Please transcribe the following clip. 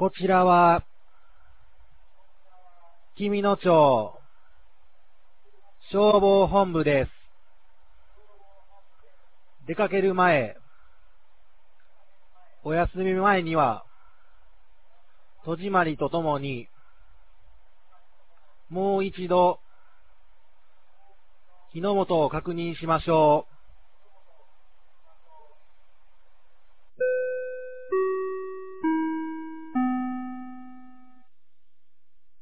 こちらは、紀美野町消防本部です。出かける前、お休み前には、戸締まりとともに、もう一度、火の元を確認しましょう。